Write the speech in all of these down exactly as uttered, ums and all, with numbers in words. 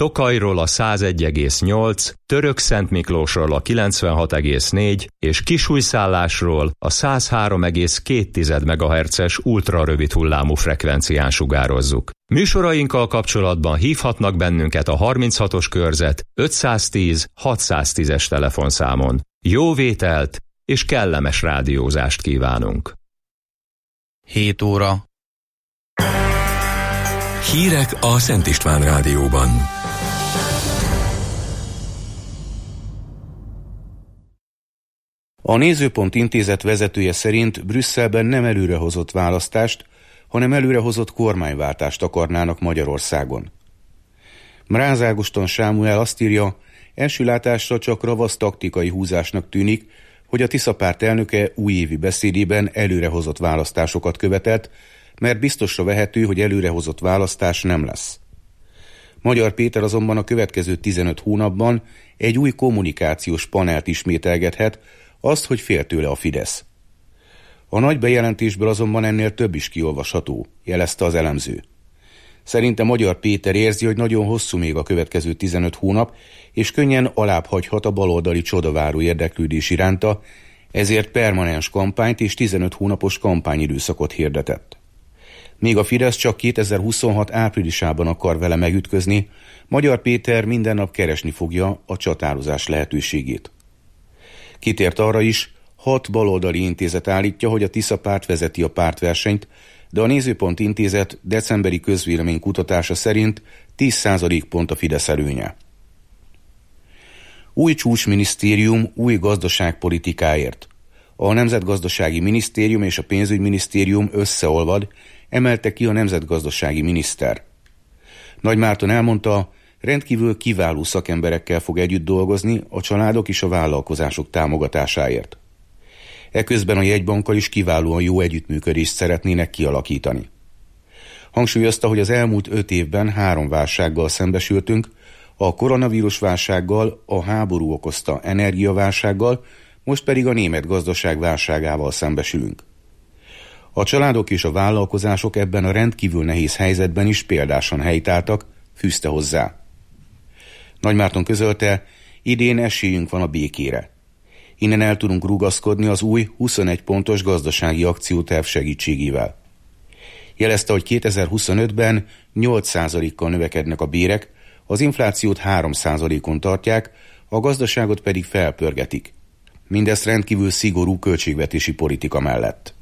Tokajról a százegy egész nyolc, Törökszentmiklósról a kilencvenhat egész négy és Kisújszállásról a száz három egész két megahertzes ultrarövid hullámú frekvencián sugározzuk. Műsorainkkal kapcsolatban hívhatnak bennünket a harminchatos körzet ötszáztíz hatszáztízes telefonszámon. Jó vételt és kellemes rádiózást kívánunk! hét óra. Hírek a Szent István Rádióban. A Nézőpont Intézet vezetője szerint Brüsszelben nem előrehozott választást, hanem előrehozott kormányváltást akarnának Magyarországon. Mráz Ágoston Sámuel azt írja, első látásra csak ravasz taktikai húzásnak tűnik, hogy a Tisza párt elnöke újévi beszédében előrehozott választásokat követett, mert biztosra vehető, hogy előrehozott választás nem lesz. Magyar Péter azonban a következő tizenöt hónapban egy új kommunikációs panelt ismételgethet, azt, hogy fél tőle a Fidesz. A nagy bejelentésből azonban ennél több is kiolvasható, jelezte az elemző. Szerinte Magyar Péter érzi, hogy nagyon hosszú még a következő tizenöt hónap, és könnyen alább hagyhat a baloldali csodaváró érdeklődés iránta, ezért permanens kampányt és tizenöt hónapos kampányidőszakot hirdetett. Míg a Fidesz csak kétezer-huszonhat áprilisában akar vele megütközni, Magyar Péter minden nap keresni fogja a csatározás lehetőségét. Kitért arra is, hat baloldali intézet állítja, hogy a Tisza párt vezeti a pártversenyt, de a Nézőpont Intézet decemberi közvélemény kutatása szerint tíz százalékpont a Fidesz előnye. Új csúcsminisztérium új gazdaságpolitikáért. A Nemzetgazdasági Minisztérium és a Pénzügyminisztérium összeolvad, emelte ki a nemzetgazdasági miniszter. Nagy Márton elmondta, rendkívül kiváló szakemberekkel fog együtt dolgozni a családok és a vállalkozások támogatásáért. Eközben a jegybankkal is kiválóan jó együttműködést szeretnének kialakítani. Hangsúlyozta, hogy az elmúlt öt évben három válsággal szembesültünk, a koronavírus válsággal, a háború okozta energiaválsággal, most pedig a német gazdaság válságával szembesülünk. A családok és a vállalkozások ebben a rendkívül nehéz helyzetben is példásan helytáltak, fűzte hozzá. Nagy Márton közölte, idén esélyünk van a békére. Innen el tudunk rugaszkodni az új huszonegy pontos gazdasági akcióterv segítségével. Jelezte, hogy kétezer-huszonötben nyolc százalékkal növekednek a bérek, az inflációt három százalékon tartják, a gazdaságot pedig felpörgetik. Mindezt rendkívül szigorú költségvetési politika mellett.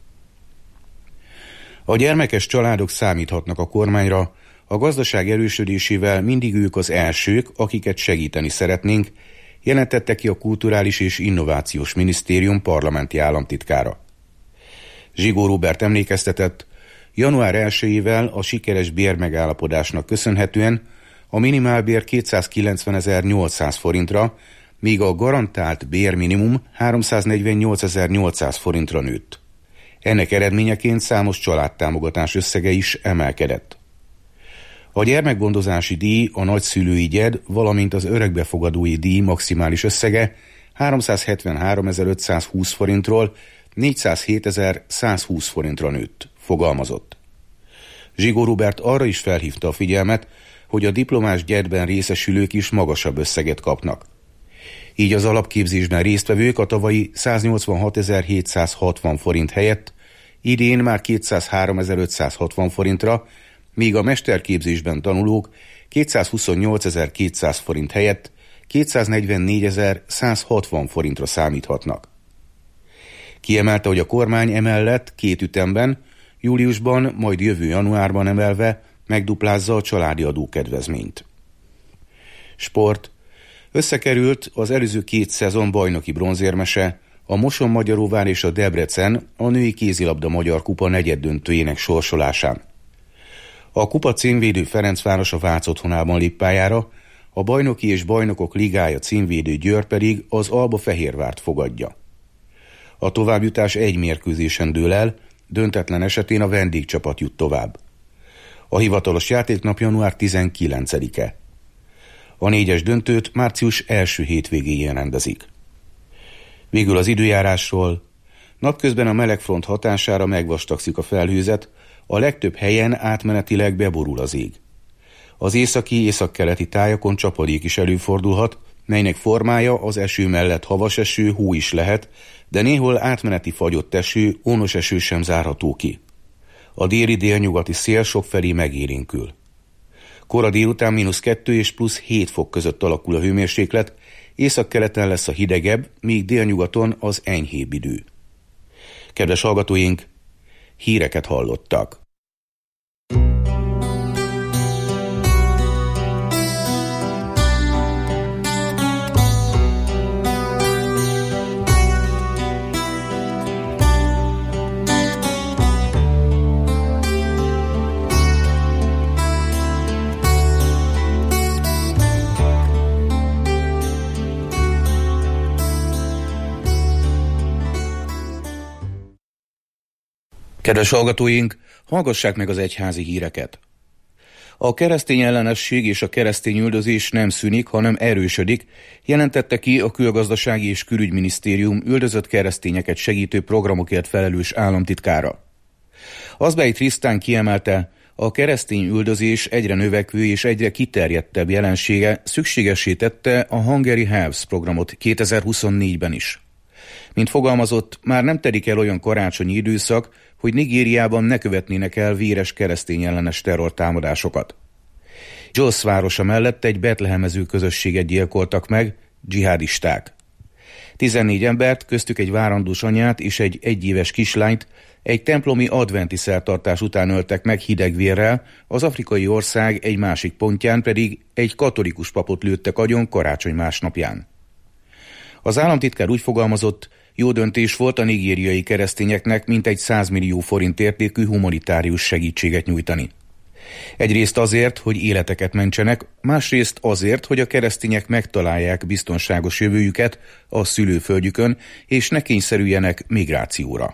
A gyermekes családok számíthatnak a kormányra, a gazdaság erősödésével mindig ők az elsők, akiket segíteni szeretnénk, jelentette ki a Kulturális és Innovációs Minisztérium parlamenti államtitkára. Zsigó Róbert emlékeztetett, január elsejével a sikeres bérmegállapodásnak köszönhetően a minimálbér kétszázkilencvenezer-nyolcszáz forintra, míg a garantált bérminimum háromszáznegyvennyolcezer-nyolcszáz forintra nőtt. Ennek eredményeként számos családtámogatás összege is emelkedett. A gyermekgondozási díj, a nagyszülői gyed, valamint az örökbefogadói díj maximális összege háromszázhetvenháromezer-ötszázhúsz forintról négyszázhétezer-százhúsz forintra nőtt, fogalmazott. Zsigó Róbert arra is felhívta a figyelmet, hogy a diplomás gyedben részesülők is magasabb összeget kapnak. Így az alapképzésben résztvevők a tavalyi száznyolcvanhatezer-hétszázhatvan forint helyett idén már kétszázháromezer-ötszázhatvan forintra, míg a mesterképzésben tanulók kétszázhuszonnyolcezer-kétszáz forint helyett kétszáznegyvennégyezer-százhatvan forintra számíthatnak. Kiemelte, hogy a kormány emellett két ütemben, júliusban, majd jövő januárban emelve megduplázza a családi adókedvezményt. Sport. Összekerült az előző két szezon bajnoki bronzérmese, a Moson-Magyaróvár és a Debrecen a női kézilabda magyar kupa negyeddöntőjének sorsolásán. A kupa címvédő Ferencváros a Vác otthonában lép pályára, a bajnoki és bajnokok ligája címvédő Győr pedig az Alba Fehérvárt fogadja. A továbbjutás egy mérkőzésen dől el, döntetlen esetén a vendégcsapat jut tovább. A hivatalos játéknap január tizenkilencedike. A négyes döntőt március első hétvégéjén rendezik. Végül az időjárásról. Napközben a melegfront hatására megvastagszik a felhőzet, a legtöbb helyen átmenetileg beborul az ég. Az északi, északkeleti tájakon csapadék is előfordulhat, melynek formája az eső mellett havas eső, hó is lehet, de néhol átmeneti fagyott eső, ónos eső sem zárható ki. A déli délnyugati szél sokfelé megélénkül. Kora délután mínusz kettő és plusz hét fok között alakul a hőmérséklet, északkeleten lesz a hidegebb, míg délnyugaton az enyhébb idő. Kedves hallgatóink, híreket hallottak. Kedves hallgatóink, hallgassák meg az egyházi híreket. A keresztény ellenesség és a keresztény üldözés nem szűnik, hanem erősödik, jelentette ki a Külgazdasági és Külügyminisztérium üldözött keresztényeket segítő programokért felelős államtitkára. Azbey Trisztán kiemelte, a keresztény üldözés egyre növekvő és egyre kiterjedtebb jelensége szükségessé tette a Hungary Helps programot kétezer-huszonnégyben is. Mint fogalmazott, már nem telik el olyan karácsonyi időszak, hogy Nigériában ne követnének el véres keresztény ellenes terrortámadásokat. Jos városa mellett egy betlehemező közösséget gyilkoltak meg dzsihádisták. tizennégy embert, köztük egy várandós anyát és egy egyéves kislányt egy templomi adventi szertartás után öltek meg hidegvérrel, az afrikai ország egy másik pontján pedig egy katolikus papot lőttek agyon karácsony másnapján. Az államtitkár úgy fogalmazott, jó döntés volt a nigériai keresztényeknek mintegy száz millió forint értékű humanitárius segítséget nyújtani. Egyrészt azért, hogy életeket mentsenek, másrészt azért, hogy a keresztények megtalálják biztonságos jövőjüket a szülőföldjükön, és ne kényszerüljenek migrációra.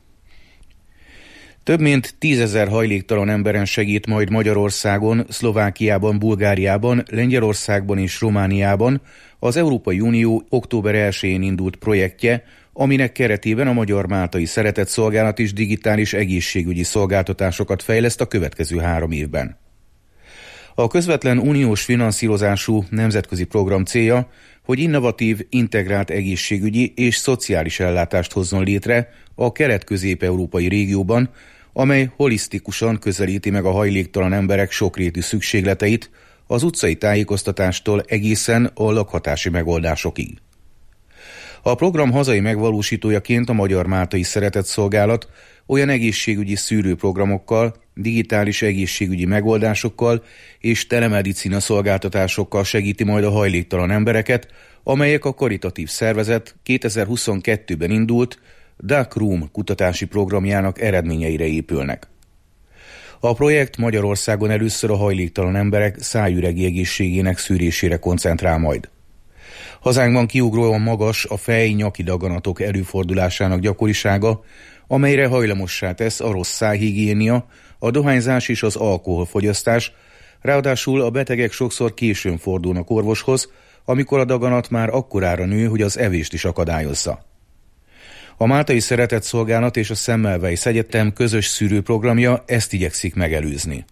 Több mint tízezer hajléktalan emberen segít majd Magyarországon, Szlovákiában, Bulgáriában, Lengyelországban és Romániában az Európai Unió október elsején indult projektje, aminek keretében a Magyar Máltai Szeretetszolgálat is digitális egészségügyi szolgáltatásokat fejleszt a következő három évben. A közvetlen uniós finanszírozású nemzetközi program célja, hogy innovatív, integrált egészségügyi és szociális ellátást hozzon létre a kelet-közép-európai régióban, amely holisztikusan közelíti meg a hajléktalan emberek sokrétű szükségleteit, az utcai tájékoztatástól egészen a lakhatási megoldásokig. A program hazai megvalósítójaként a Magyar Máltai Szeretetszolgálat olyan egészségügyi szűrőprogramokkal, digitális egészségügyi megoldásokkal és telemedicina szolgáltatásokkal segíti majd a hajléktalan embereket, amelyek a karitatív szervezet kétezer-huszonkettőben indult Dark Room kutatási programjának eredményeire épülnek. A projekt Magyarországon először a hajléktalan emberek szájüregi egészségének szűrésére koncentrál majd. Hazánkban kiugróan magas a fej-nyaki daganatok előfordulásának gyakorisága, amelyre hajlamossá tesz a rossz szájhigiénia, a dohányzás és az alkoholfogyasztás, ráadásul a betegek sokszor későn fordulnak orvoshoz, amikor a daganat már akkorára nő, hogy az evést is akadályozza. A Máltai Szeretetszolgálat és a Semmelweis Egyetem közös szűrőprogramja ezt igyekszik megelőzni.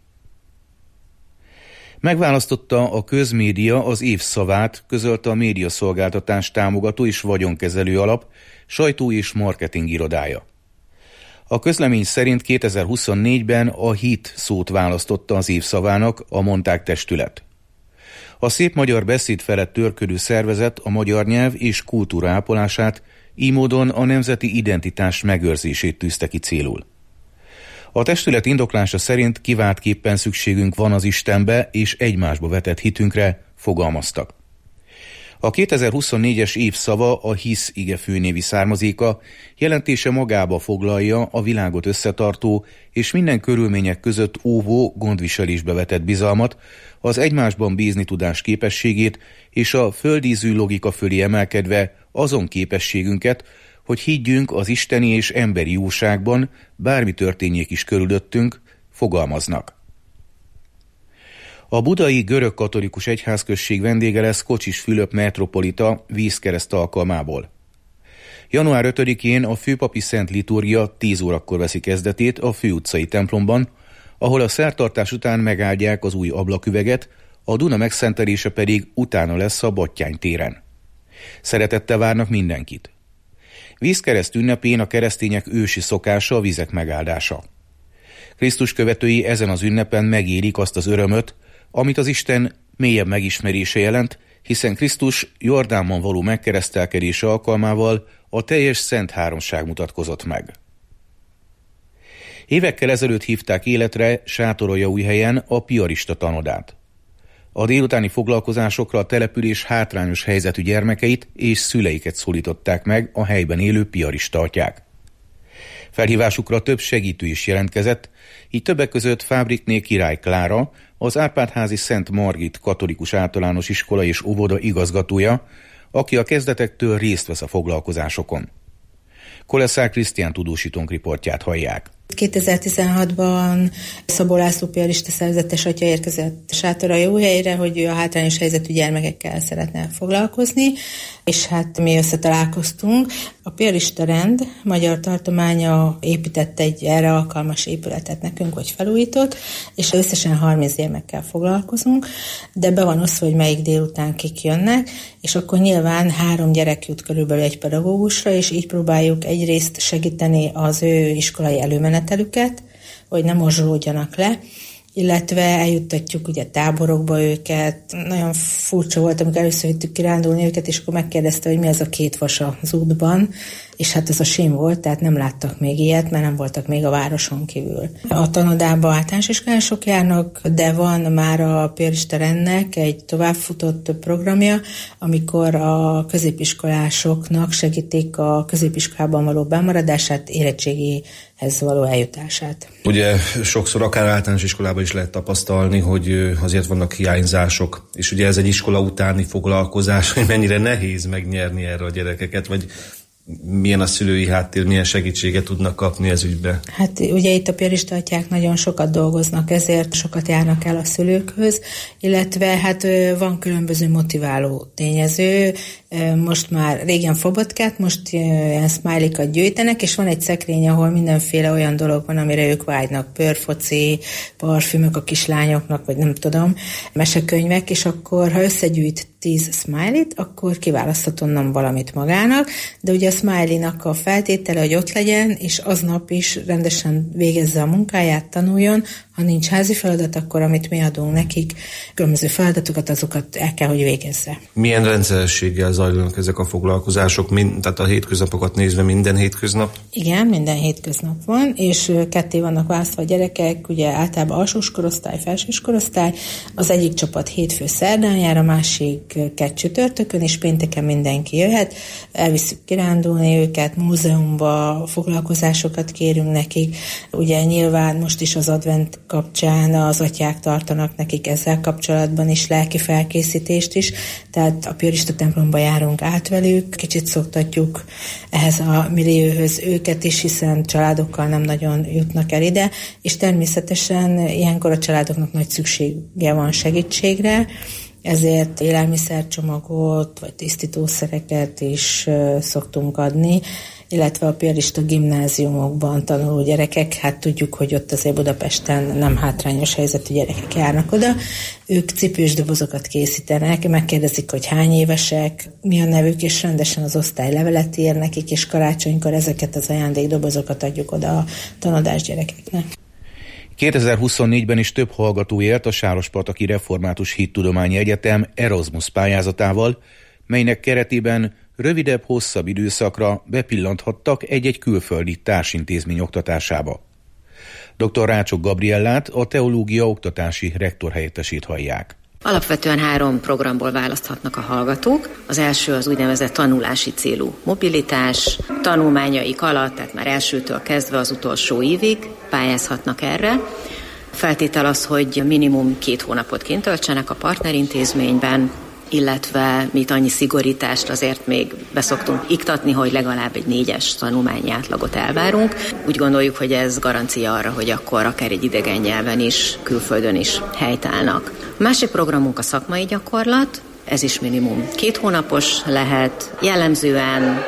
Megválasztotta a közmédia az év szavát, közölte a médiaszolgáltatás támogató és vagyonkezelő alap sajtó- és marketing irodája. A közlemény szerint kétezer-huszonnégyben a hit szót választotta az év szavának a Monták testület. A szép magyar beszéd felett törködő szervezet a magyar nyelv és kultúra ápolását, így módon a nemzeti identitás megőrzését tűzte ki célul. A testület indoklása szerint kiváltképpen szükségünk van az Istenbe és egymásba vetett hitünkre, fogalmaztak. A kétezer-huszonnégyes év szava a Hisz ige főnévi származéka, jelentése magába foglalja a világot összetartó és minden körülmények között óvó gondviselésbe vetett bizalmat, az egymásban bízni tudás képességét és a földízű logika fölé emelkedve azon képességünket, hogy higgyünk az isteni és emberi jóságban, bármi történjék is körülöttünk, fogalmaznak. A budai görög-katolikus egyházközség vendége lesz Kocsis Fülöp metropolita vízkereszt alkalmából. január ötödikén a főpapi szent liturgia tíz órakor veszi kezdetét a főutcai templomban, ahol a szertartás után megáldják az új ablaküveget, a Duna megszentelése pedig utána lesz a Batthyány téren. Szeretettel várnak mindenkit. Vízkereszt ünnepén a keresztények ősi szokása a vizek megáldása. Krisztus követői ezen az ünnepen megélik azt az örömöt, amit az Isten mélyebb megismerése jelent, hiszen Krisztus Jordánban való megkeresztelkedése alkalmával a teljes szent háromság mutatkozott meg. Évekkel ezelőtt hívták életre Sátoraljaújhelyen a piarista tanodát. A délutáni foglalkozásokra a település hátrányos helyzetű gyermekeit és szüleiket szólították meg a helyben élő piarista atyák. Felhívásukra több segítő is jelentkezett, így többek között Fábrikné Király Klára, az Árpád-házi Szent Margit Katolikus Általános Iskola és Óvoda igazgatója, aki a kezdetektől részt vesz a foglalkozásokon. Koleszár Krisztián tudósítónk riportját hallják. kétezer-tizenhatban Szabó László piarista szerzetes atya érkezett Sátoraljaújhelyre, hogy ő a hátrányos helyzetű gyermekekkel szeretne foglalkozni, és hát mi összetalálkoztunk. A piarista rend magyar tartománya épített egy erre alkalmas épületet nekünk, hogy felújított, és összesen harminc gyermekkel foglalkozunk, de be van osztva, hogy melyik délután kik jönnek, és akkor nyilván három gyerek jut körülbelül egy pedagógusra, és így próbáljuk egyrészt segíteni az ő iskolai előmenetelüket, hogy ne morzsolódjanak le, illetve eljuttatjuk ugye táborokba őket. Nagyon furcsa volt, amikor először vittük kirándulni őket, és akkor megkérdezte, hogy mi az a két vas az útban, és hát ez a sím volt, tehát nem láttak még ilyet, mert nem voltak még a városon kívül. A tanodában általános iskolások járnak, de van már a piarista rendnek egy továbbfutott programja, amikor a középiskolásoknak segítik a középiskolában való bemaradását, érettségihez való eljutását. Ugye sokszor akár általános iskolában is lehet tapasztalni, hogy azért vannak hiányzások, és ugye ez egy iskola utáni foglalkozás, hogy mennyire nehéz megnyerni erre a gyerekeket, vagy milyen a szülői háttér, milyen segítséget tudnak kapni ez ügybe? Hát ugye itt a piarista atyák nagyon sokat dolgoznak, ezért sokat járnak el a szülőkhöz, illetve hát van különböző motiváló tényező. Most már régen fobotkát, most ilyen smiley-kat gyűjtenek, és van egy szekrény, ahol mindenféle olyan dolog van, amire ők vágynak, pörfoci, parfümök a kislányoknak, vagy nem tudom, mesekönyvek, és akkor ha összegyűjt tíz smiley-t, akkor kiválaszthat onnan valamit magának, de ugye a smiley-nak a feltétele, hogy ott legyen, és aznap is rendesen végezze a munkáját, tanuljon. Ha nincs házi feladat, akkor amit mi adunk nekik, különböző feladatokat, azokat el kell, hogy végezze. Milyen rendszerességgel zajlanak ezek a foglalkozások? Mind, tehát a hétköznapokat nézve minden hétköznap? Igen, minden hétköznap van, és ketté vannak választva a gyerekek, ugye általában alsós korosztály, felsős korosztály. Az egyik csapat hétfő szerdán jár, a másik kett csütörtökön, és pénteken mindenki jöhet. Elviszük kirándulni őket, múzeumba, foglalkozásokat kérünk nekik. Ugye nyilván most is az advent kapcsán az atyák tartanak nekik ezzel kapcsolatban is lelki felkészítést is, tehát a piarista templomba járunk át velük, kicsit szoktatjuk ehhez a millióhöz őket is, hiszen családokkal nem nagyon jutnak el ide, és természetesen ilyenkor a családoknak nagy szüksége van segítségre, ezért élelmiszercsomagot vagy tisztítószereket is szoktunk adni, illetve a piarista gimnáziumokban tanuló gyerekek, hát tudjuk, hogy ott azért Budapesten nem hátrányos helyzetű gyerekek járnak oda. Ők cipős dobozokat készítenek, megkérdezik, hogy hány évesek, mi a nevük, és rendesen az osztály levelet ír nekik, és karácsonykor ezeket az ajándékdobozokat adjuk oda a tanodás gyerekeknek. kétezer-huszonnégyben is több hallgató élt a Sárospataki Református Hittudományi Egyetem Erasmus pályázatával, melynek keretében rövidebb, hosszabb időszakra bepillanthattak egy-egy külföldi társintézmény oktatásába. dr. Rácsok Gabriellát, a teológia oktatási rektor helyettesét hallják. Alapvetően három programból választhatnak a hallgatók. Az első az úgynevezett tanulási célú mobilitás. Tanulmányaik alatt, tehát már elsőtől kezdve az utolsó évig pályázhatnak erre. Feltétel az, hogy minimum két hónapot kint töltsenek a partnerintézményben, illetve mi annyi szigorítást azért még beszoktunk iktatni, hogy legalább egy négyes tanulmányi átlagot elvárunk. Úgy gondoljuk, hogy ez garancia arra, hogy akkor akár egy idegen nyelven is, külföldön is helytállnak. A másik programunk a szakmai gyakorlat, ez is minimum két hónapos lehet, jellemzően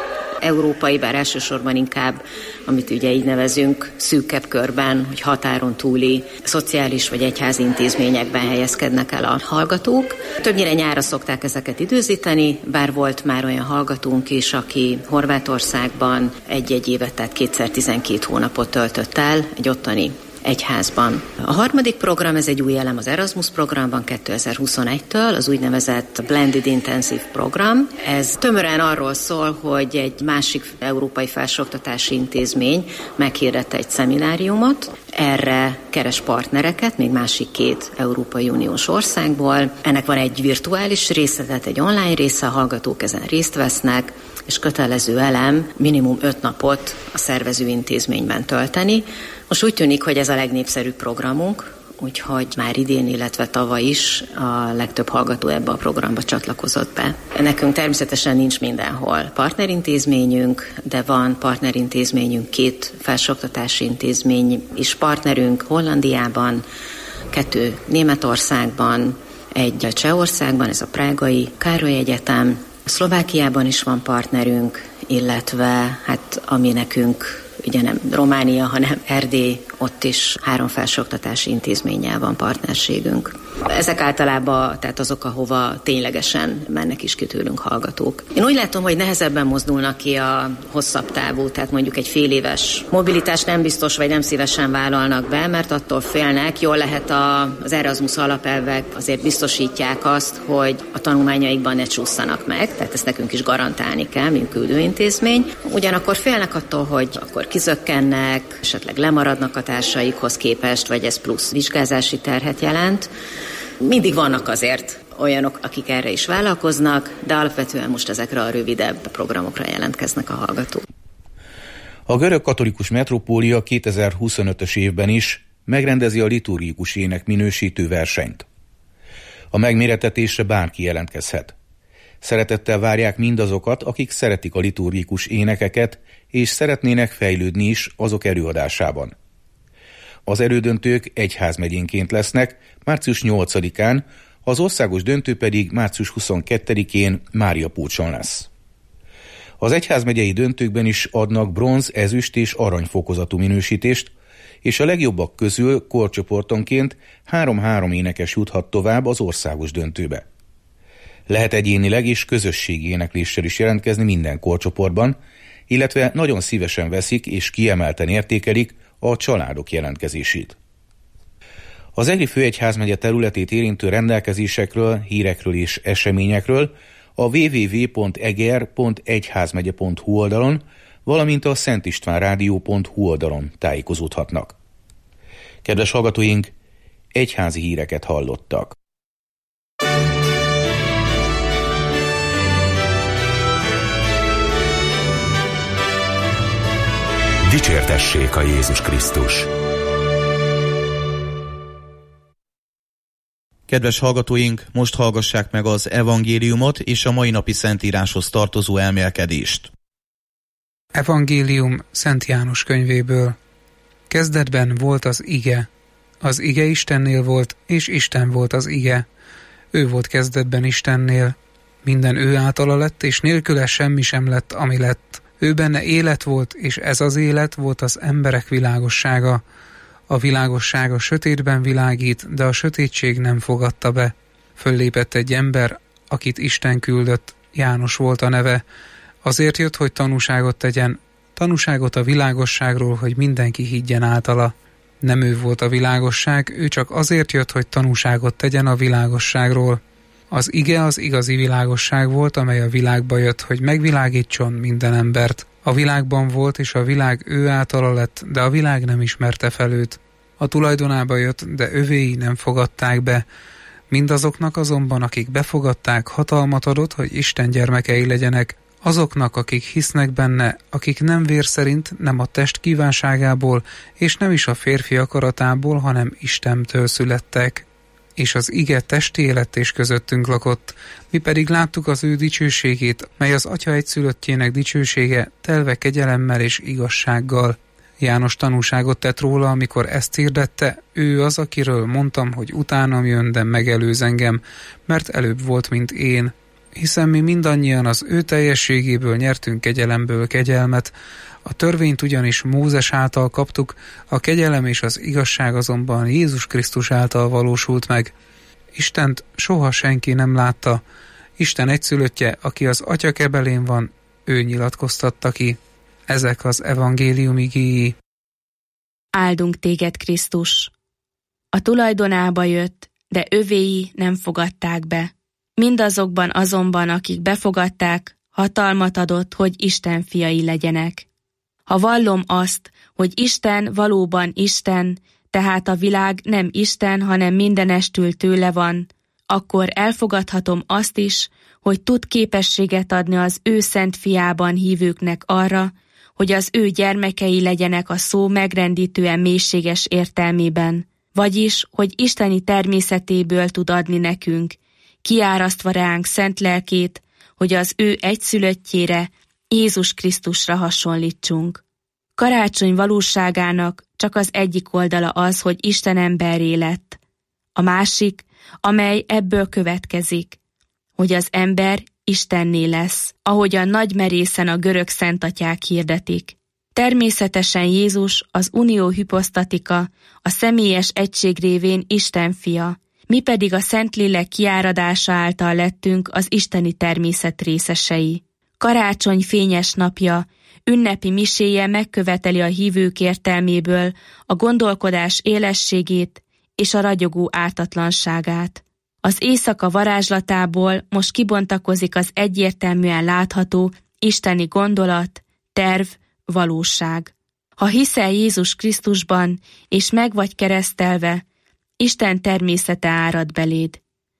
európai, bár elsősorban inkább, amit ugye így nevezünk szűkebb körben, hogy határon túli szociális vagy egyházi intézményekben helyezkednek el a hallgatók. Többnyire nyárra szokták ezeket időzíteni, bár volt már olyan hallgatónk is, aki Horvátországban egy-egy évet, tehát kétszer tizenkét hónapot töltött el egy ottani egyházban. A harmadik program, ez egy új elem az Erasmus programban kétezer-huszonegytől, az úgynevezett Blended Intensive program. Ez tömören arról szól, hogy egy másik európai felsőoktatási intézmény meghirdette egy szemináriumot, erre keres partnereket, még másik két Európai Uniós országból. Ennek van egy virtuális része, tehát egy online része, a hallgatók ezen részt vesznek, és kötelező elem minimum öt napot a szervező intézményben tölteni. Most úgy tűnik, hogy ez a legnépszerűbb programunk, úgyhogy már idén, illetve tavaly is a legtöbb hallgató ebbe a programba csatlakozott be. Nekünk természetesen nincs mindenhol partnerintézményünk, de van partnerintézményünk, két felsőoktatási intézmény is partnerünk Hollandiában, kettő Németországban, egy Csehországban, ez a prágai Károly Egyetem, Szlovákiában is van partnerünk, illetve hát ami nekünk ugye nem Románia, hanem Erdély, ott is három felsőoktatási intézménnyel van partnerségünk. Ezek általában tehát azok, ahova ténylegesen mennek is ki tőlünk hallgatók. Én úgy látom, hogy nehezebben mozdulnak ki a hosszabb távú, tehát mondjuk egy fél éves mobilitást nem biztos, vagy nem szívesen vállalnak be, mert attól félnek, jól lehet a, az Erasmus alapelvek azért biztosítják azt, hogy a tanulmányaikban ne csúszanak meg, tehát ezt nekünk is garantálni kell, mint küldőintézmény. Ugyanakkor félnek attól, hogy akkor kizökkennek, esetleg lemaradnak a társaikhoz képest, vagy ez plusz vizsgázási terhet jelent. Mindig vannak azért olyanok, akik erre is vállalkoznak, de alapvetően most ezekre a rövidebb programokra jelentkeznek a hallgatók. A görög katolikus metropólia kétezer-huszonötös évben is megrendezi a liturgikus ének minősítő versenyt. A megmérettetésre bárki jelentkezhet. Szeretettel várják mindazokat, akik szeretik a liturgikus énekeket, és szeretnének fejlődni is azok előadásában. Az elődöntők egyházmegyénként lesznek, március nyolcadikán, az országos döntő pedig március huszonkettedikén Máriapócson lesz. Az egyházmegyei döntőkben is adnak bronz, ezüst és arany fokozatú minősítést, és a legjobbak közül korcsoportonként három-három énekes juthat tovább az országos döntőbe. Lehet egyénileg és közösségi énekléssel is jelentkezni minden korcsoportban, illetve nagyon szívesen veszik és kiemelten értékelik a családok jelentkezését. Az Egri főegyházmegye területét érintő rendelkezésekről, hírekről és eseményekről a double-u double-u double-u pont eger pont egyházmegye pont hu oldalon, valamint a szentistvánrádió pont hu oldalon tájékozódhatnak. Kedves hallgatóink, egyházi híreket hallottak. Dicsértessék a Jézus Krisztus! Kedves hallgatóink, most hallgassák meg az evangéliumot és a mai napi szentíráshoz tartozó elmélkedést. Evangélium Szent János könyvéből. Kezdetben volt az ige. Az ige Istennél volt, és Isten volt az ige. Ő volt kezdetben Istennél. Minden ő általa lett, és nélküle semmi sem lett, ami lett. Ő benne élet volt, és ez az élet volt az emberek világossága. A világosság a sötétben világít, de a sötétség nem fogadta be. Föllépett egy ember, akit Isten küldött, János volt a neve. Azért jött, hogy tanúságot tegyen, tanúságot a világosságról, hogy mindenki higgyen általa. Nem ő volt a világosság, ő csak azért jött, hogy tanúságot tegyen a világosságról. Az ige az igazi világosság volt, amely a világba jött, hogy megvilágítson minden embert. A világban volt, és a világ ő általa lett, de a világ nem ismerte fel őt. A tulajdonába jött, de övéi nem fogadták be. Mindazoknak azonban, akik befogadták, hatalmat adott, hogy Isten gyermekei legyenek, azoknak, akik hisznek benne, akik nem vér szerint, nem a test kívánságából, és nem is a férfi akaratából, hanem Istentől születtek. És az ige testé lett és közöttünk lakott, mi pedig láttuk az ő dicsőségét, mely az Atya egyszülöttjének dicsősége, telve kegyelemmel és igazsággal. János tanúságot tett róla, amikor ezt hirdette, ő az, akiről mondtam, hogy utánam jön, de megelőz engem, mert előbb volt, mint én. hiszen mi mindannyian az ő teljességéből nyertünk kegyelemből kegyelmet, a törvényt ugyanis Mózes által kaptuk, a kegyelem és az igazság azonban Jézus Krisztus által valósult meg. Istent soha senki nem látta, Isten egyszülöttje, aki az Atya kebelén van, ő nyilatkoztatta ki. Ezek az evangélium igéi. Áldunk téged, Krisztus! A tulajdonába jött, de övéi nem fogadták be. Mindazokban azonban, akik befogadták, hatalmat adott, hogy Isten fiai legyenek. Ha vallom azt, hogy Isten valóban Isten, tehát a világ nem Isten, hanem mindenestül tőle van, akkor elfogadhatom azt is, hogy tud képességet adni az ő szent fiában hívőknek arra, hogy az ő gyermekei legyenek a szó megrendítően mélységes értelmében, vagyis, hogy isteni természetéből tud adni nekünk, kiárasztva ránk szent lelkét, hogy az ő egyszülöttjére, Jézus Krisztusra hasonlítsunk. Karácsony valóságának csak az egyik oldala az, hogy Isten emberré lett. A másik, amely ebből következik, hogy az ember Istenné lesz, ahogyan nagy merészen a görög szentatyák hirdetik. Természetesen Jézus az unió hiposztatika, a személyes egység révén Isten fia, mi pedig a Szentlélek kiáradása által lettünk az isteni természet részesei. Karácsony fényes napja, ünnepi miséje megköveteli a hívők értelméből a gondolkodás élességét és a ragyogó ártatlanságát. Az éjszaka varázslatából most kibontakozik az egyértelműen látható isteni gondolat, terv, valóság. Ha hiszel Jézus Krisztusban, és meg vagy keresztelve, Isten természete árad beléd.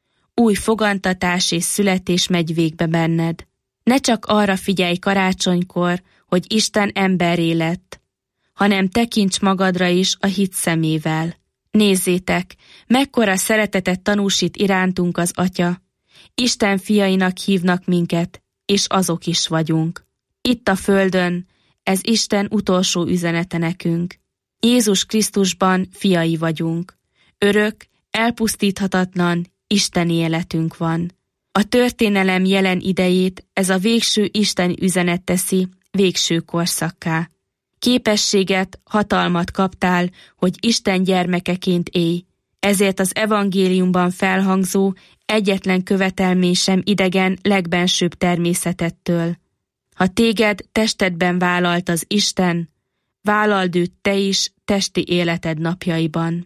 Új fogantatás és születés megy végbe benned. Ne csak arra figyelj karácsonykor, hogy Isten emberré lett, hanem tekints magadra is a hit szemével. Nézzétek, mekkora szeretetet tanúsít irántunk az Atya. Isten fiainak hívnak minket, és azok is vagyunk. Itt a földön, ez Isten utolsó üzenete nekünk. Jézus Krisztusban fiai vagyunk. Örök, elpusztíthatatlan, isteni életünk van. A történelem jelen idejét ez a végső Isten üzenet teszi végső korszakká. Képességet, hatalmat kaptál, hogy Isten gyermekeként élj, ezért az evangéliumban felhangzó egyetlen követelmény sem idegen legbensőbb természetettől. Ha téged testedben vállalt az Isten, vállald őt te is testi életed napjaiban.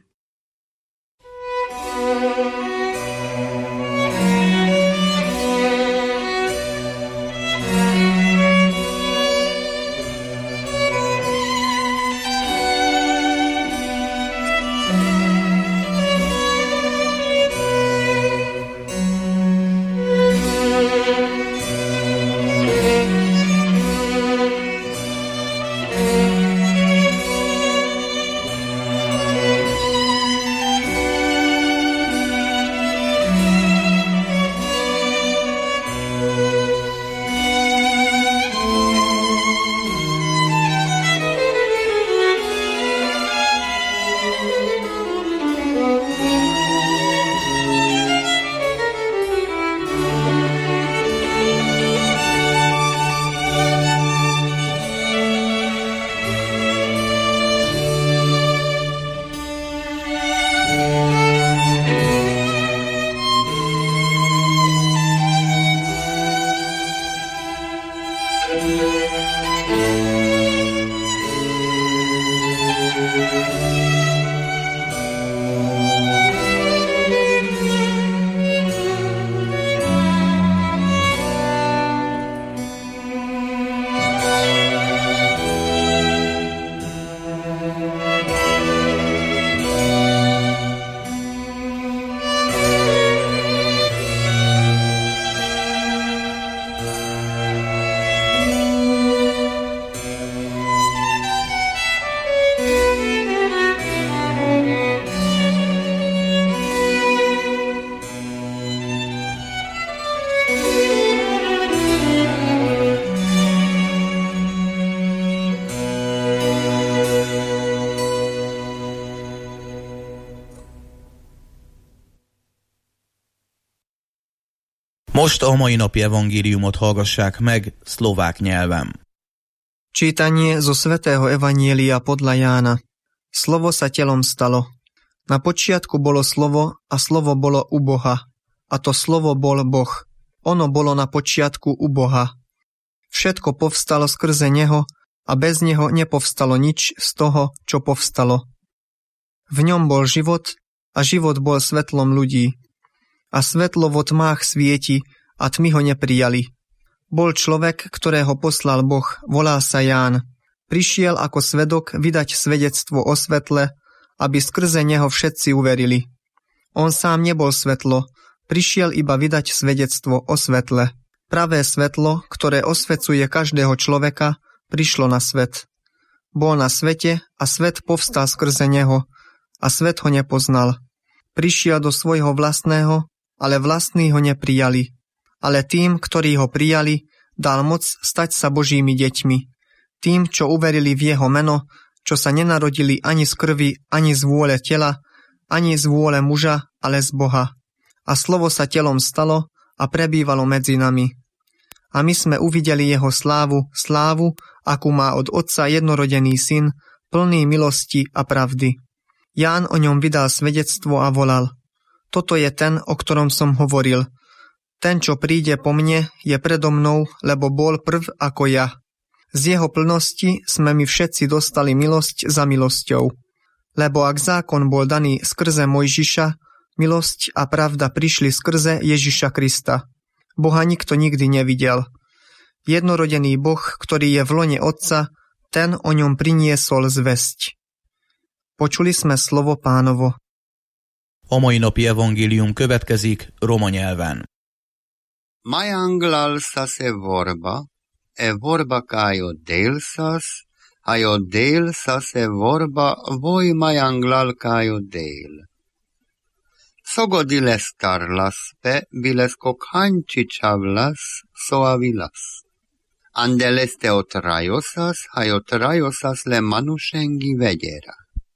Most a mai napi evangéliumot hallgassák meg szlovák nyelven. Čítanie zo svätého Evanielia podľa Jána. Slovo sa telom stalo. Na počiatku bolo slovo a slovo bolo u Boha. A to slovo bol Boh. Ono bolo na počiatku u Boha. Všetko povstalo skrze neho a bez neho nepovstalo nič z toho, čo povstalo. V ňom bol život a život bol svetlom ľudí. A svetlo vo tmách svieti a tmy ho neprijali. Bol človek, ktorého poslal Boh, volá sa Ján. Prišiel ako svedok vydať svedectvo o svetle, aby skrze neho všetci uverili. On sám nebol svetlo, prišiel iba vydať svedectvo o svetle. Pravé svetlo, ktoré osvecuje každého človeka, prišlo na svet. Bol na svete a svet povstal skrze neho a svet ho nepoznal. Prišiel do svojho vlastného, ale vlastní ho neprijali. Ale tým, ktorí ho prijali, dal moc stať sa Božími deťmi. Tým, čo uverili v jeho meno, čo sa nenarodili ani z krvi, ani z vôle tela, ani z vôle muža, ale z Boha. A slovo sa telom stalo a prebývalo medzi nami. A my sme uvideli jeho slávu, slávu, akú má od Otca jednorodený syn, plný milosti a pravdy. Ján o ňom vydal svedectvo a volal: Toto je ten, o ktorom som hovoril. Ten, čo príde po mne, je predo mnou, lebo bol prv ako ja. Z jeho plnosti sme my všetci dostali milosť za milosťou. Lebo ak zákon bol daný skrze Mojžiša, milosť a pravda prišli skrze Ježiša Krista. Boha nikto nikdy nevidel. Jednorodený Boh, ktorý je v lone Otca, ten o ňom priniesol zvesť. Počuli sme slovo Pánovo. A mai napi evangélium következik roma nyelven. Mai anglal sase vorba, e vorba kajo del sas, a jo del sase vorba, voi mai anglal kajo del. Sogodile starlas pe, bilesko kanči čavlas, soavilas. Andeleste otrajosas, a jo trajosas le manušengi vedera.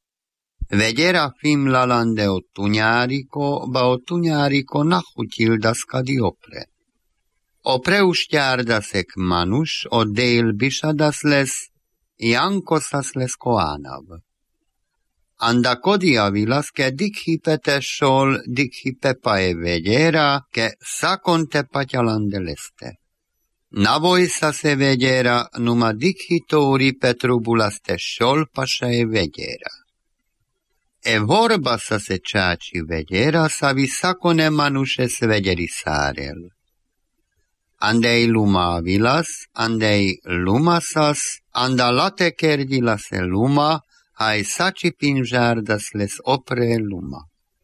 Vedera fimlalande otuňáriko, ba otuňáriko nachutildas kadi opre. Opreuștearda sec manuș, o deil bișadas les, iankosas les coanav. Anda codia vilas che dikhi pete șol, dikhi pepae vedera, che saconte patialandeleste. Navoi sa se vedera, numa dikhi tori petrubulaste șol pașae vedera. E vorba sa se čači vedera, sa vi sacone manuše svederi sarel. Andei luma vilas, andei lumasas, anda late kerdilas e luma, hai saci pinjardas les opre luma.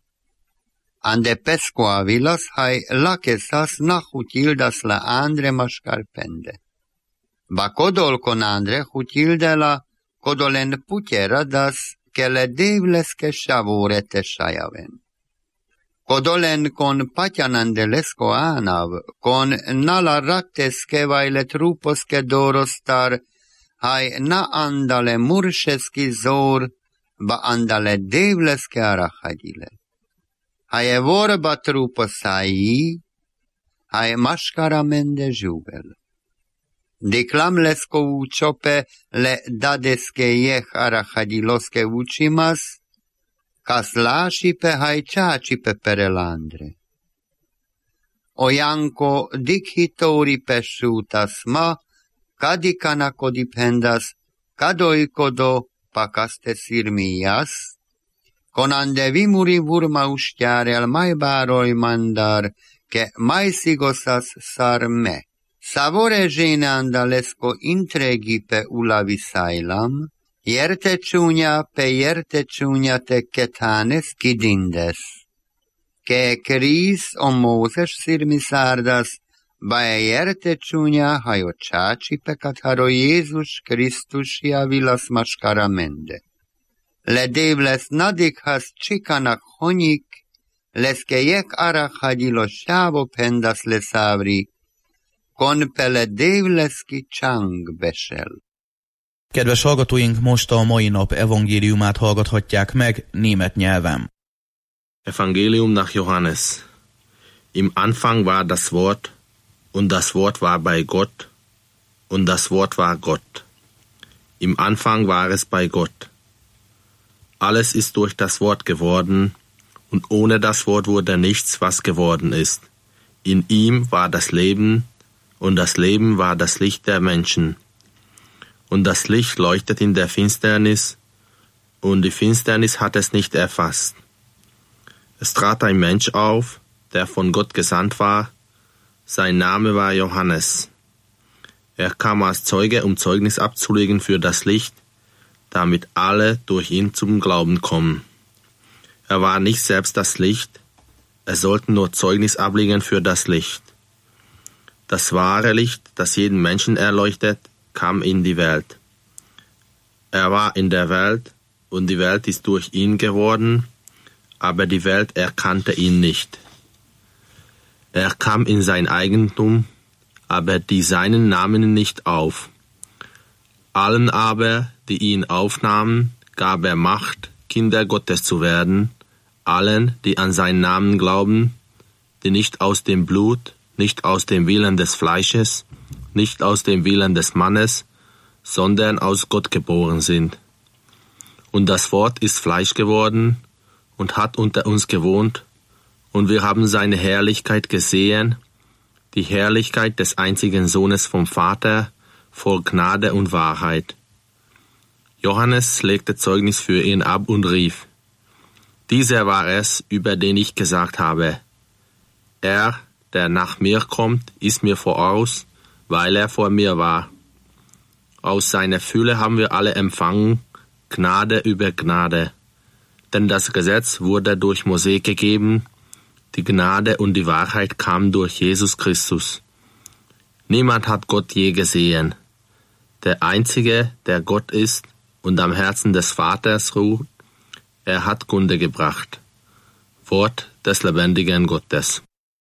Ande pesco avilas, hai lakesas nahutildas la andre mașcarpende. Ba codol con andre huildela, codolen puteradas, che le devles che șavurete șaiaven. Codolen con patianandelesco anav, con nala rattesche vaile truposche dorostar, hai na andale murșeschi zor, ba andale devlesche arahadile. Hai e vorba truposai, hai mașcaramende juvel. Declamlesco uciope le dadesche ieh arahadilosche ucimas, Caslași pe haiceaci pe perelandre. Oianco dikhitori pesciutas ma, cadicana codipendas, cadoicodo pacaste sirmias, conande vimuri vurma uștiare al mai baroi mandar, che mai sigosas sar me. Savore gene andalesco intregi pe ulavisailam, Ierteciunia pe ierteciunia te ketanes kidindes. Ke cris o Moses sirmisardas, bae ierteciunia haio čači pe kataro Iesus Kristus javilas maškaramende. Le devles nadikhas čikanak honik, les ke jek arahadilo šavo pendas le savri, kon pele devleski čang besel. Kedves hallgatóink, most a mai nap evangéliumát hallgathatják meg német nyelven. Evangelium nach Johannes. Im Anfang war das Wort, und das Wort war bei Gott, und das Wort war Gott. Im Anfang war es bei Gott. Alles ist durch das Wort geworden, und ohne das Wort wurde nichts, was geworden ist. In ihm war das Leben, und das Leben war das Licht der Menschen. Und das Licht leuchtet in der Finsternis, und die Finsternis hat es nicht erfasst. Es trat ein Mensch auf, der von Gott gesandt war. Sein Name war Johannes. Er kam als Zeuge, um Zeugnis abzulegen für das Licht, damit alle durch ihn zum Glauben kommen. Er war nicht selbst das Licht, er sollte nur Zeugnis ablegen für das Licht. Das wahre Licht, das jeden Menschen erleuchtet, kam in die Welt. Er war in der Welt, und die Welt ist durch ihn geworden, aber die Welt erkannte ihn nicht. Er kam in sein Eigentum, aber die Seinen nahmen ihn nicht auf. Allen aber, die ihn aufnahmen, gab er Macht, Kinder Gottes zu werden, allen, die an seinen Namen glauben, die nicht aus dem Blut, nicht aus dem Willen des Fleisches, nicht aus dem Willen des Mannes, sondern aus Gott geboren sind. Und das Wort ist Fleisch geworden und hat unter uns gewohnt, und wir haben seine Herrlichkeit gesehen, die Herrlichkeit des einzigen Sohnes vom Vater, voll Gnade und Wahrheit. Johannes legte Zeugnis für ihn ab und rief: Dieser war es, über den ich gesagt habe: Er, der nach mir kommt, ist mir voraus, weil er vor mir war. Aus seiner Fülle haben wir alle empfangen, Gnade über Gnade. Denn das Gesetz wurde durch Mose gegeben, die Gnade und die Wahrheit kamen durch Jesus Christus. Niemand hat Gott je gesehen. Der Einzige, der Gott ist und am Herzen des Vaters ruht, er hat Kunde gebracht. Wort des lebendigen Gottes.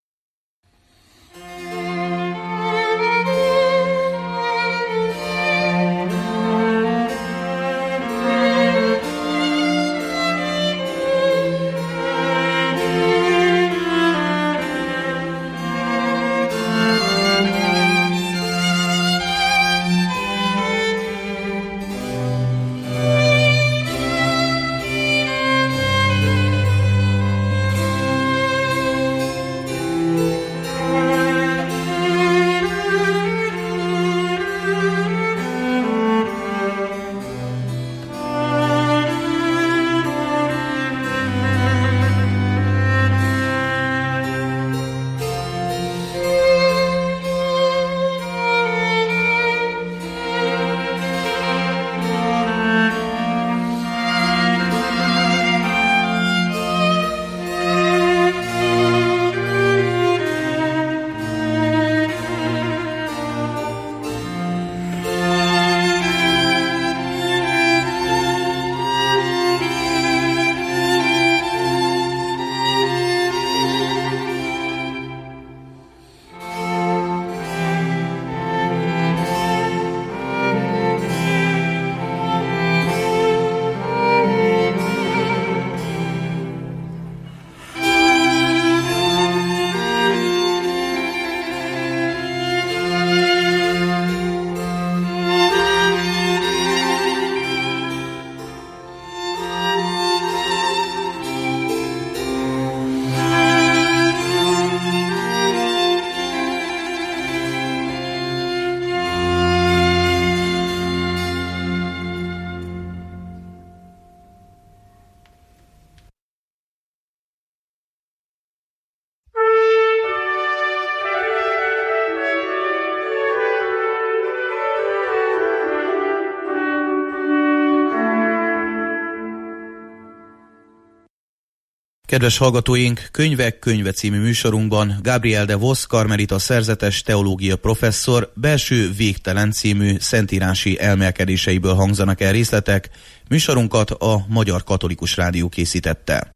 Kedves hallgatóink, Könyvek könyve című műsorunkban Gabriel de Vos karmelita szerzetes teológia professzor Belső végtelen című szentírási elmélkedéseiből hangzanak el részletek. Műsorunkat a Magyar Katolikus Rádió készítette.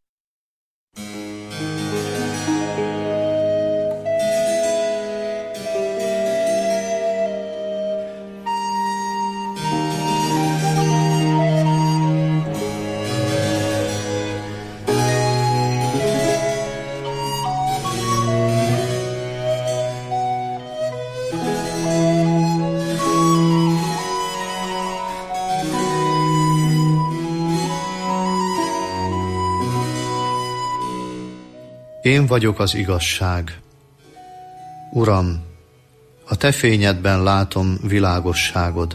Én vagyok az igazság. Uram, a te fényedben látom világosságod.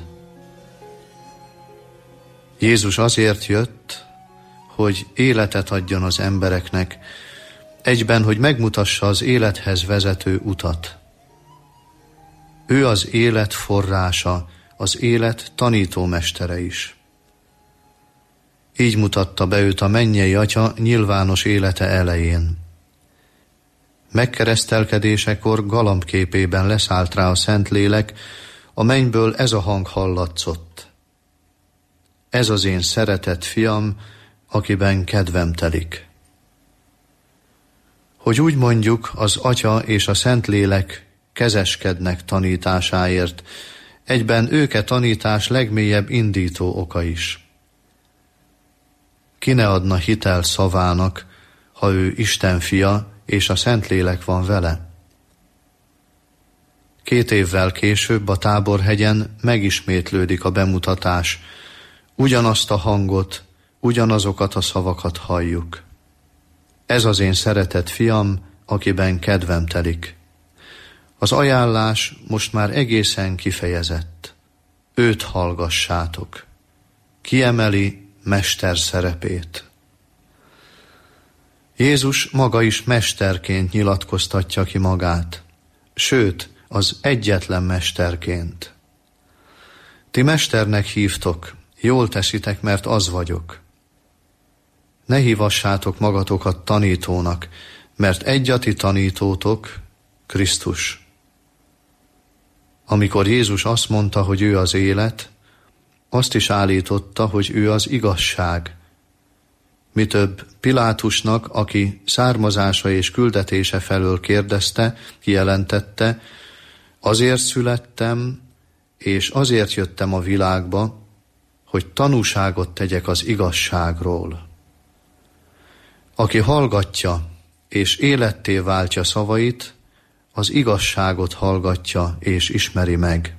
Jézus azért jött, hogy életet adjon az embereknek, egyben, hogy megmutassa az élethez vezető utat. Ő az élet forrása, az élet tanítómestere is. Így mutatta be őt a mennyei Atya nyilvános élete elején. Megkeresztelkedésekor galambképében leszállt rá a Szentlélek, a mennyből ez a hang hallatszott. Ez az én szeretett fiam, akiben kedvem telik. Hogy úgy mondjuk, az Atya és a Szentlélek kezeskednek tanításáért, egyben ők e tanítás legmélyebb indító oka is. Ki ne adna hitel szavának, ha ő Isten fia, és a Szentlélek van vele? Két évvel később a Táborhegyen megismétlődik a bemutatás. Ugyanazt a hangot, ugyanazokat a szavakat halljuk. Ez az én szeretett fiam, akiben kedvem telik. Az ajánlás most már egészen kifejezett. Őt hallgassátok. Kiemeli mester szerepét. Jézus maga is mesterként nyilatkoztatja ki magát, sőt, az egyetlen mesterként. Ti mesternek hívtok, jól teszitek, mert az vagyok. Ne hívassátok magatokat tanítónak, mert egy a ti tanítótok, Krisztus. Amikor Jézus azt mondta, hogy ő az élet, azt is állította, hogy ő az igazság. Mi több, Pilátusnak, aki származása és küldetése felől kérdezte, kijelentette, azért születtem, és azért jöttem a világba, hogy tanúságot tegyek az igazságról. Aki hallgatja és életté váltja szavait, az igazságot hallgatja és ismeri meg.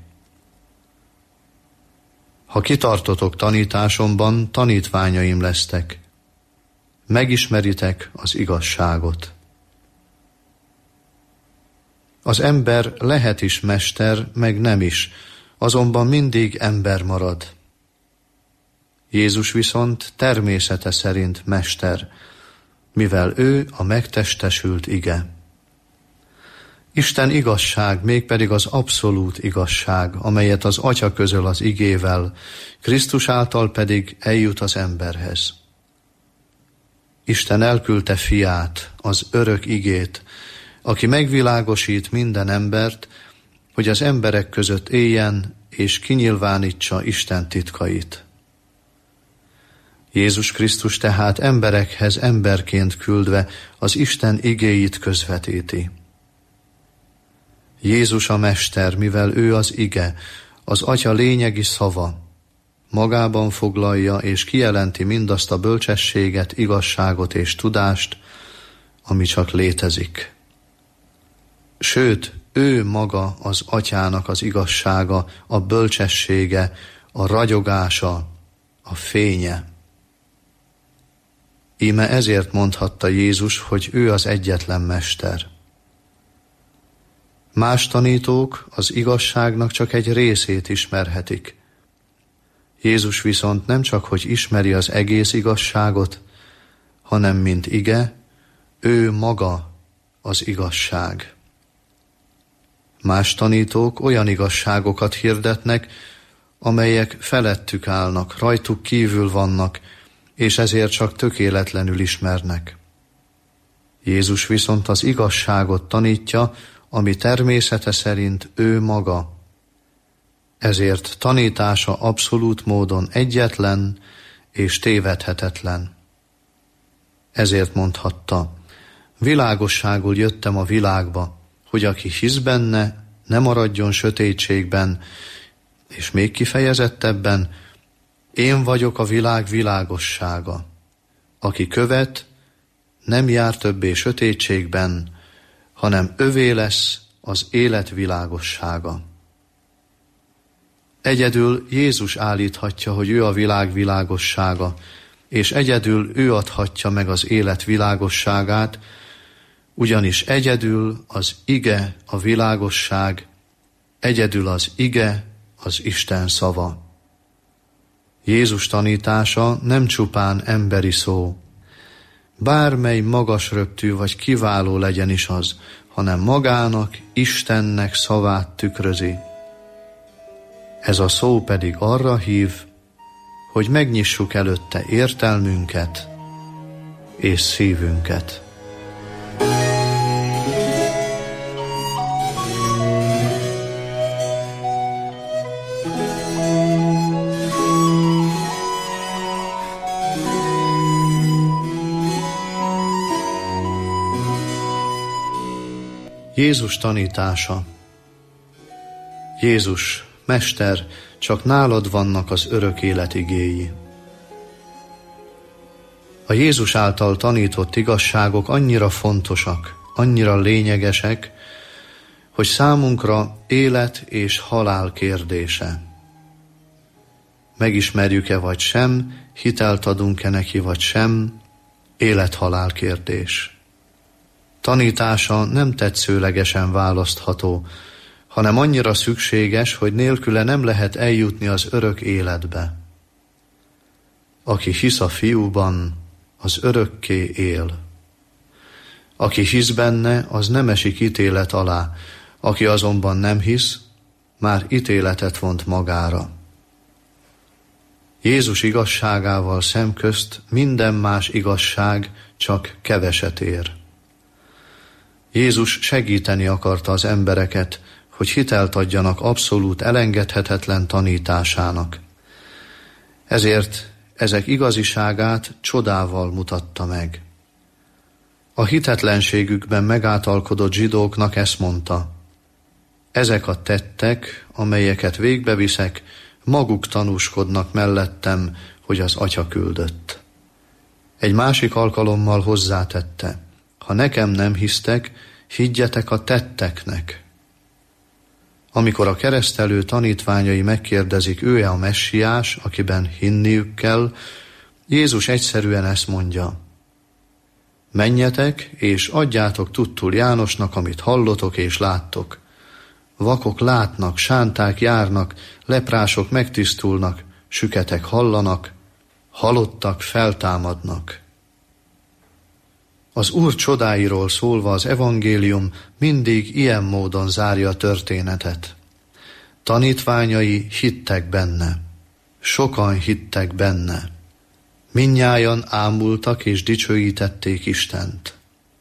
Ha kitartotok tanításomban, tanítványaim lesztek. Megismeritek az igazságot. Az ember lehet is mester, meg nem is, azonban mindig ember marad. Jézus viszont természete szerint mester, mivel ő a megtestesült ige. Isten igazság, mégpedig az abszolút igazság, amelyet az Atya közöl az igével, Krisztus által pedig eljut az emberhez. Isten elküldte fiát, az örök igét, aki megvilágosít minden embert, hogy az emberek között éljen és kinyilvánítsa Isten titkait. Jézus Krisztus tehát emberekhez emberként küldve az Isten igéit közvetíti. Jézus a mester, mivel ő az ige, az Atya lényegi szava, magában foglalja és kijelenti mindazt a bölcsességet, igazságot és tudást, ami csak létezik. Sőt, ő maga az Atyának az igazsága, a bölcsessége, a ragyogása, a fénye. Íme ezért mondhatta Jézus, hogy ő az egyetlen mester. Más tanítók az igazságnak csak egy részét ismerhetik. Jézus viszont nem csak, hogy ismeri az egész igazságot, hanem mint ige, ő maga az igazság. Más tanítók olyan igazságokat hirdetnek, amelyek felettük állnak, rajtuk kívül vannak, és ezért csak tökéletlenül ismernek. Jézus viszont az igazságot tanítja, ami természete szerint ő maga. Ezért tanítása abszolút módon egyetlen és tévedhetetlen. Ezért mondhatta, világosságul jöttem a világba, hogy aki hisz benne, ne maradjon sötétségben, és még kifejezettebben, én vagyok a világ világossága. Aki követ, nem jár többé sötétségben, hanem övé lesz az élet világossága. Egyedül Jézus állíthatja, hogy ő a világ világossága, és egyedül ő adhatja meg az élet világosságát, ugyanis egyedül az ige a világosság, egyedül az ige az Isten szava. Jézus tanítása nem csupán emberi szó, bármely magas röptű vagy kiváló legyen is az, hanem magának, Istennek szavát tükrözi. Ez a szó pedig arra hív, hogy megnyissuk előtte értelmünket és szívünket. Jézus tanítása. Jézus, Mester, csak nálad vannak az örök élet igéi. A Jézus által tanított igazságok annyira fontosak, annyira lényegesek, hogy számunkra élet és halál kérdése. Megismerjük-e vagy sem, hitelt adunk-e neki vagy sem, élet-halál kérdés. Tanítása nem tetszőlegesen választható, hanem annyira szükséges, hogy nélküle nem lehet eljutni az örök életbe. Aki hisz a Fiúban, az örökké él. Aki hisz benne, az nem esik ítélet alá, aki azonban nem hisz, már ítéletet vont magára. Jézus igazságával szemközt minden más igazság csak keveset ér. Jézus segíteni akarta az embereket, hogy hitelt adjanak abszolút elengedhetetlen tanításának. Ezért ezek igaziságát csodával mutatta meg. A hitetlenségükben megátalkodott zsidóknak ezt mondta: ezek a tettek, amelyeket végbeviszek, maguk tanúskodnak mellettem, hogy az Atya küldött. Egy másik alkalommal hozzátette: ha nekem nem hisztek, higgyetek a tetteknek. Amikor a keresztelő tanítványai megkérdezik, ő-e a messiás, akiben hinniük kell, Jézus egyszerűen ezt mondja: menjetek, és adjátok tudtul Jánosnak, amit hallotok és láttok. Vakok látnak, sánták járnak, leprások megtisztulnak, süketek hallanak, halottak feltámadnak. Az Úr csodáiról szólva az evangélium mindig ilyen módon zárja a történetet. Tanítványai hittek benne, sokan hittek benne, mindnyájan ámultak és dicsőítették Istent.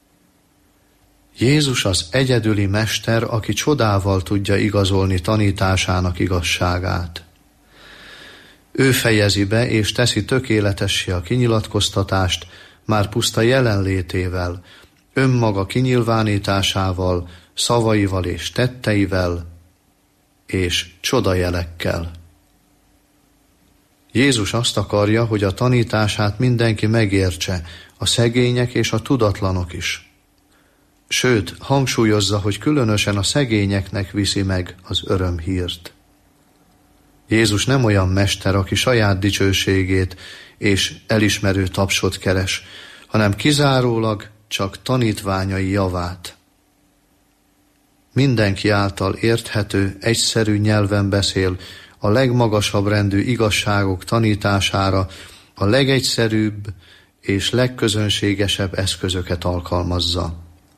Jézus az egyedüli mester, aki csodával tudja igazolni tanításának igazságát. Ő fejezi be és teszi tökéletessé a kinyilatkoztatást, már puszta jelenlétével, önmaga kinyilvánításával, szavaival és tetteivel, és csodajelekkel. Jézus azt akarja, hogy a tanítását mindenki megértse, a szegények és a tudatlanok is. Sőt, hangsúlyozza, hogy különösen a szegényeknek viszi meg az örömhírt. Jézus nem olyan mester, aki saját dicsőségét és elismerő tapsot keres, hanem kizárólag csak tanítványai javát. Mindenki által érthető, egyszerű nyelven beszél, a legmagasabb rendű igazságok tanítására a legegyszerűbb és legközönségesebb eszközöket alkalmazza.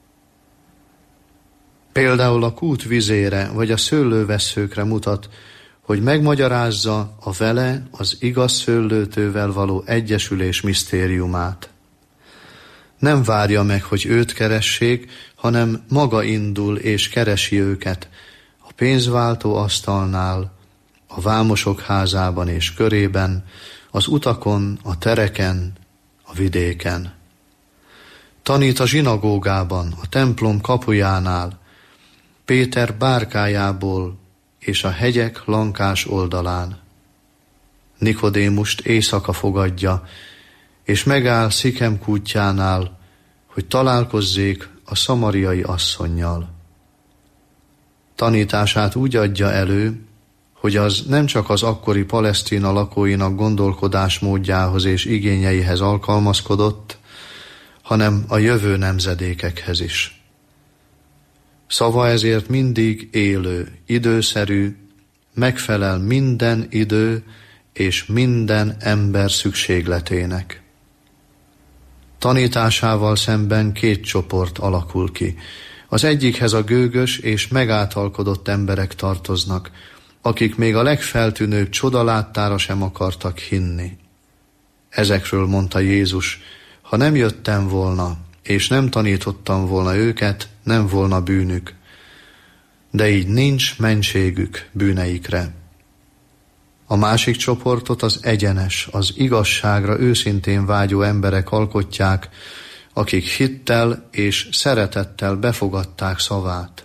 Például a kút vizére vagy a szőlővesszőkre mutat, hogy megmagyarázza a vele, az igaz szőlőtővel való egyesülés misztériumát. Nem várja meg, hogy őt keressék, hanem maga indul és keresi őket a pénzváltó asztalnál, a vámosok házában és körében, az utakon, a tereken, a vidéken. Tanít a zsinagógában, a templom kapujánál, Péter bárkájából és a hegyek lankás oldalán. Nikodémust éjszaka fogadja, és megáll Szikem kútjánál, hogy találkozzék a szamariai asszonnyal. Tanítását úgy adja elő, hogy az nem csak az akkori Palesztina lakóinak gondolkodásmódjához és igényeihez alkalmazkodott, hanem a jövő nemzedékekhez is. Szava ezért mindig élő, időszerű, megfelel minden idő és minden ember szükségletének. Tanításával szemben két csoport alakul ki. Az egyikhez a gőgös és megáltalkodott emberek tartoznak, akik még a legfeltűnőbb csodaláttára sem akartak hinni. Ezekről mondta Jézus, ha nem jöttem volna, és nem tanítottam volna őket, nem volna bűnük. De így nincs mentségük bűneikre. A másik csoportot az egyenes, az igazságra őszintén vágyó emberek alkotják, akik hittel és szeretettel befogadták szavát.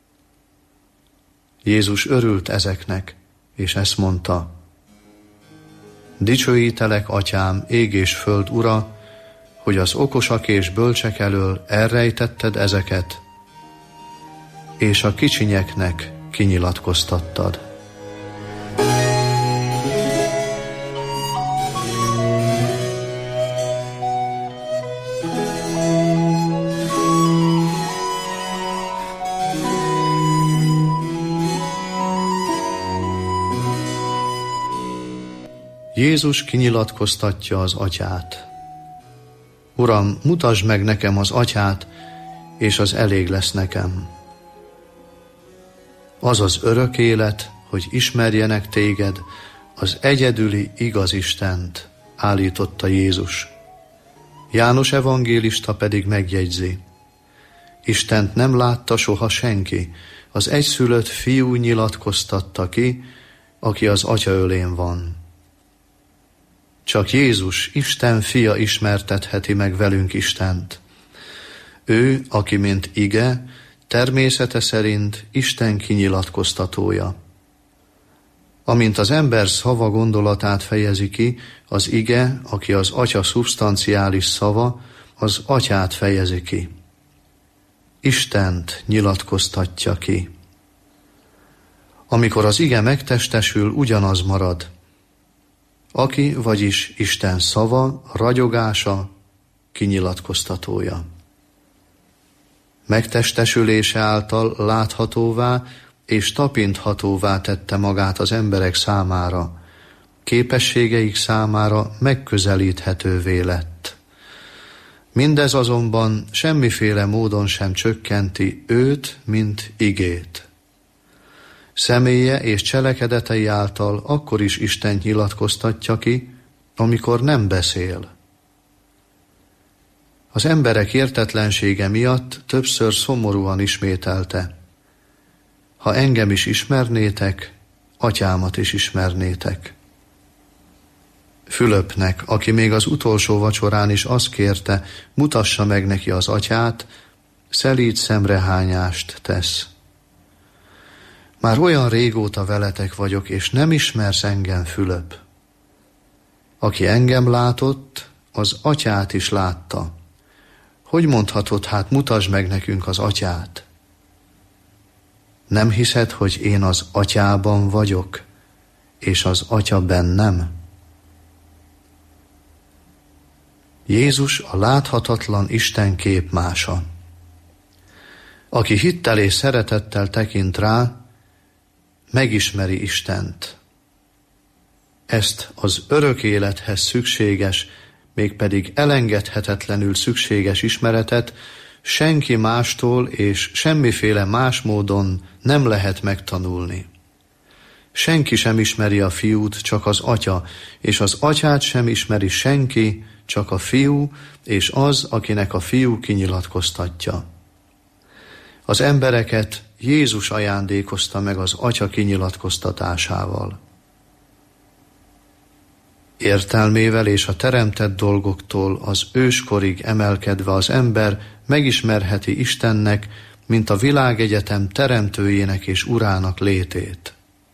Jézus örült ezeknek, és ezt mondta: dicsőítelek, Atyám, ég és föld ura, hogy az okosak és bölcsek elől elrejtetted ezeket, és a kicsinyeknek kinyilatkoztattad. Jézus kinyilatkoztatja az Atyát. Uram, mutasd meg nekem az Atyát, és az elég lesz nekem. Az az örök élet, hogy ismerjenek téged, az egyedüli igaz Istent, állította Jézus. János evangélista pedig megjegyzi: Istent nem látta soha senki, az egyszülött fiú nyilatkoztatta ki, aki az Atya ölén van. Csak Jézus, Isten fia ismertetheti meg velünk Istent. Ő, aki mint ige, természete szerint Isten kinyilatkoztatója. Amint az ember szava gondolatát fejezi ki, az ige, aki az Atya szubstanciális szava, az Atyát fejezi ki. Istent nyilatkoztatja ki. Amikor az ige megtestesül, ugyanaz marad. Aki, vagyis Isten szava, ragyogása, kinyilatkoztatója. Megtestesülése által láthatóvá és tapinthatóvá tette magát az emberek számára, képességeik számára megközelíthetővé lett. Mindez azonban semmiféle módon sem csökkenti őt, mint igét. Személye és cselekedetei által akkor is Istent nyilatkoztatja ki, amikor nem beszél. Az emberek értetlensége miatt többször szomorúan ismételte: ha engem is ismernétek, Atyámat is ismernétek. Fülöpnek, aki még az utolsó vacsorán is azt kérte, mutassa meg neki az Atyát, szelíd szemrehányást tesz. Már olyan régóta veletek vagyok, és nem ismersz engem, Fülöp. Aki engem látott, az Atyát is látta. Hogy mondhatod, hát mutasd meg nekünk az Atyát? Nem hiszed, hogy én az Atyában vagyok, és az Atya bennem? Jézus a láthatatlan Isten képmása. Aki hittel és szeretettel tekint rá, megismeri Istent. Ezt az örök élethez szükséges, mégpedig elengedhetetlenül szükséges ismeretet senki mástól és semmiféle más módon nem lehet megtanulni. Senki sem ismeri a fiút, csak az Atya, és az Atyát sem ismeri senki, csak a fiú, és az, akinek a fiú kinyilatkoztatja. Az embereket Jézus ajándékozta meg az Atya kinyilatkoztatásával. Értelmével és a teremtett dolgoktól az őskorig emelkedve az ember megismerheti Istennek, mint a világegyetem teremtőjének és urának létét.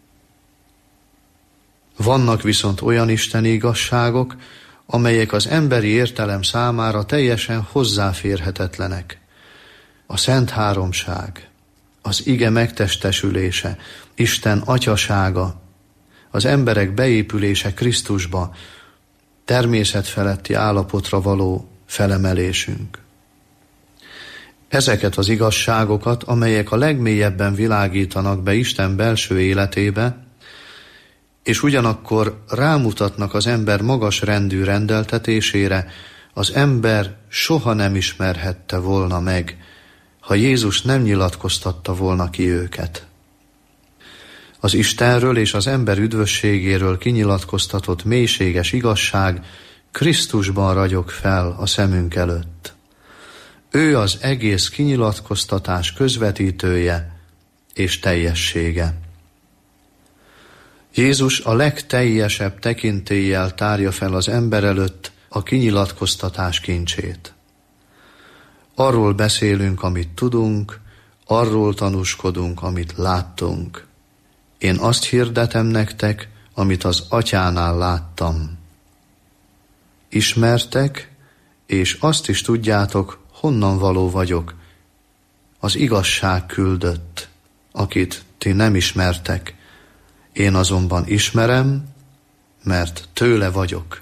Vannak viszont olyan isteni igazságok, amelyek az emberi értelem számára teljesen hozzáférhetetlenek. A Szent Háromság, az ige megtestesülése, Isten atyasága, az emberek beépülése Krisztusba, természetfeletti állapotra való felemelésünk. Ezeket az igazságokat, amelyek a legmélyebben világítanak be Isten belső életébe, és ugyanakkor rámutatnak az ember magas rendű rendeltetésére, az ember soha nem ismerhette volna meg, ha Jézus nem nyilatkoztatta volna ki őket. Az Istenről és az ember üdvösségéről kinyilatkoztatott mélységes igazság Krisztusban ragyog fel a szemünk előtt. Ő az egész kinyilatkoztatás közvetítője és teljessége. Jézus a legteljesebb tekintéllyel tárja fel az ember előtt a kinyilatkoztatás kincsét. Arról beszélünk, amit tudunk, arról tanúskodunk, amit láttunk. Én azt hirdetem nektek, amit az Atyánál láttam. Ismertek, és azt is tudjátok, honnan való vagyok. Az igazság küldött, akit ti nem ismertek. Én azonban ismerem, mert tőle vagyok.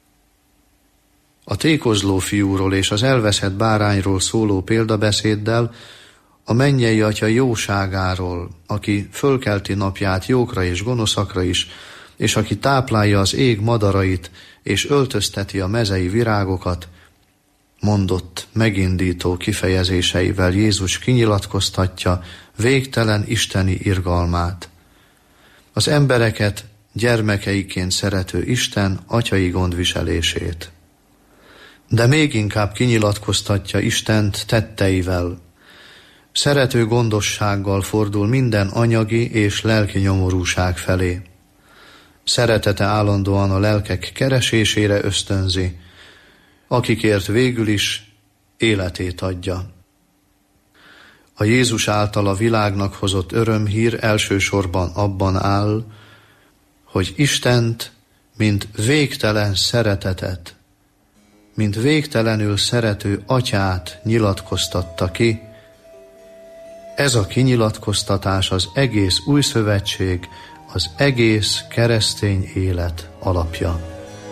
A tékozló fiúról és az elveszett bárányról szóló példabeszéddel a mennyei Atya jóságáról, aki fölkelti napját jókra és gonoszakra is, és aki táplálja az ég madarait, és öltözteti a mezei virágokat, mondott megindító kifejezéseivel Jézus kinyilatkoztatja végtelen isteni irgalmát. Az embereket gyermekeiként szerető Isten atyai gondviselését. De még inkább kinyilatkoztatja Istent tetteivel. Szerető gondossággal fordul minden anyagi és lelki nyomorúság felé. Szeretete állandóan a lelkek keresésére ösztönzi, akikért végül is életét adja. A Jézus által a világnak hozott örömhír elsősorban abban áll, hogy Istent, mint végtelen szeretetet, mint végtelenül szerető atyát nyilatkoztatta ki. Ez a kinyilatkoztatás az egész új szövetség, az egész keresztény élet alapja.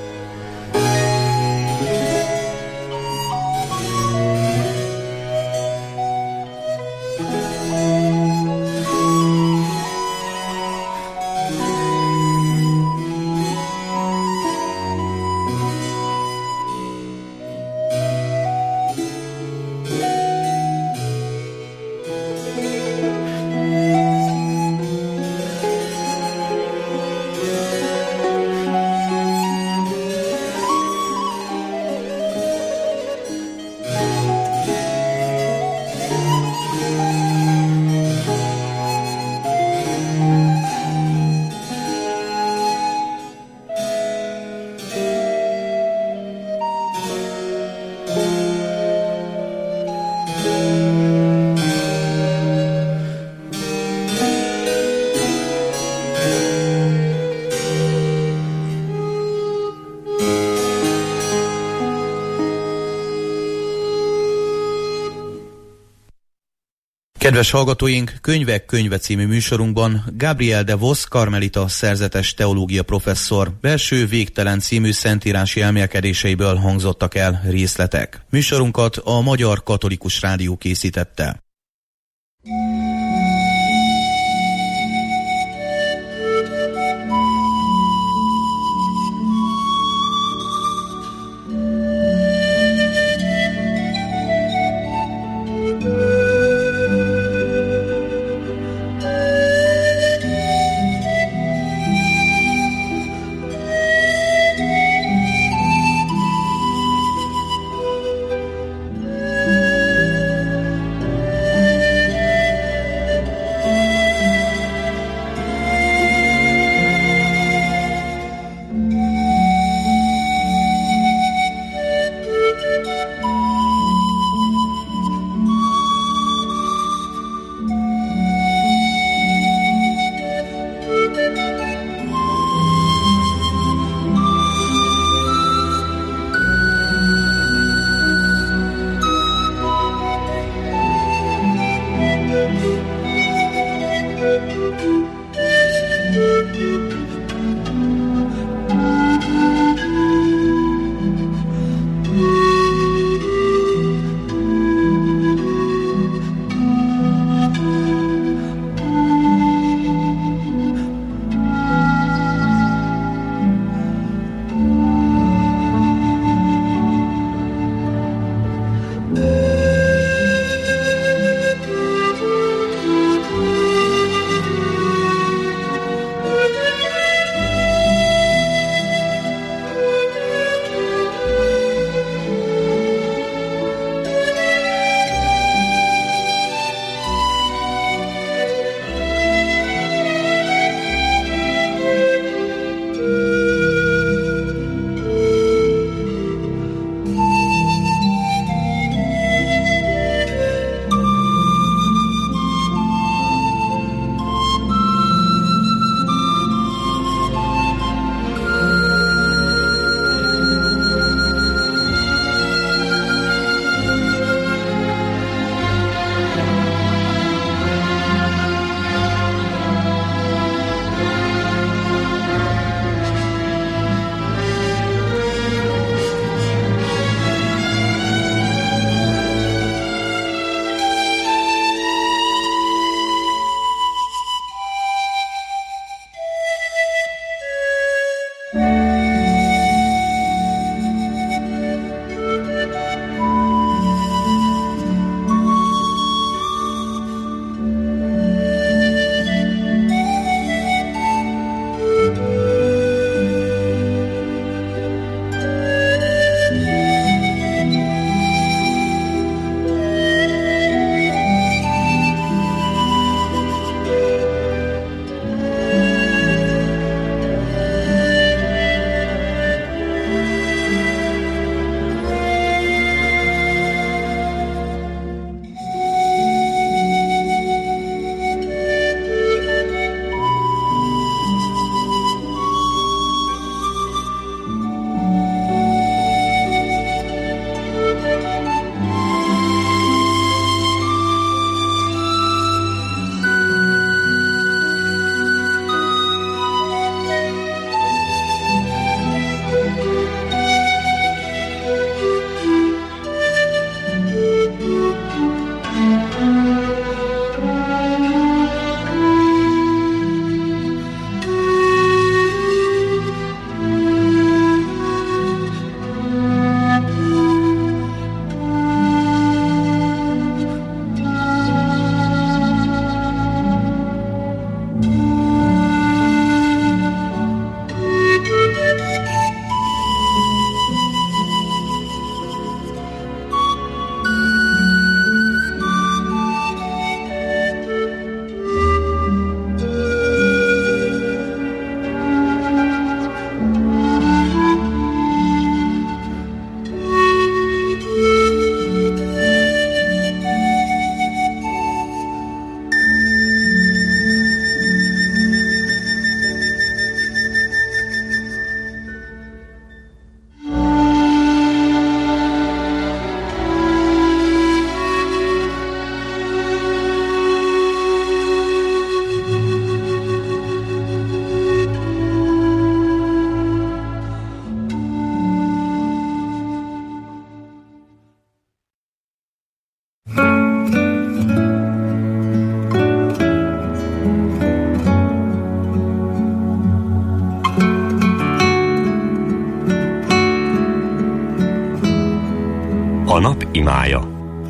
Kedves hallgatóink, Könyvek könyve című műsorunkban Gabriel de Vos karmelita szerzetes teológia professzor belső végtelen című szentírási elmélkedéseiből hangzottak el részletek. Műsorunkat a Magyar Katolikus Rádió készítette. A nap imája.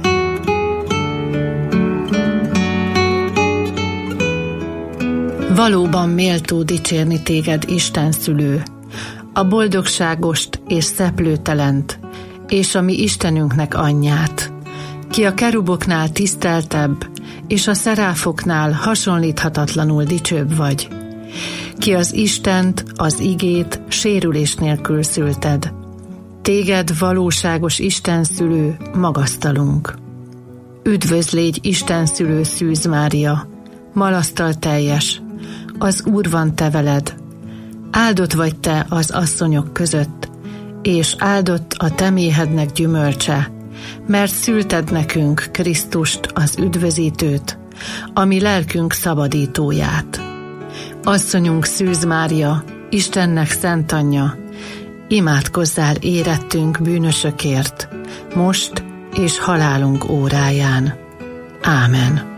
Valóban méltó dicsérni téged, Isten szülő, a boldogságost és szeplőtelent, és a mi Istenünknek anyját, ki a keruboknál tiszteltebb, és a szeráfoknál hasonlíthatatlanul dicsőbb vagy, ki az Istent, az igét sérülés nélkül szülted. Téged, valóságos Istenszülő, magasztalunk. Üdvözl légy Istenszülő Szűz Mária, malasztal teljes, az Úr van te veled, áldott vagy te az asszonyok között, és áldott a te méhednek gyümölcse, mert szülted nekünk Krisztust, az üdvözítőt, a mi lelkünk szabadítóját. Asszonyunk Szűz Mária, Istennek szent anyja, imádkozzál érettünk bűnösökért, most és halálunk óráján. Ámen.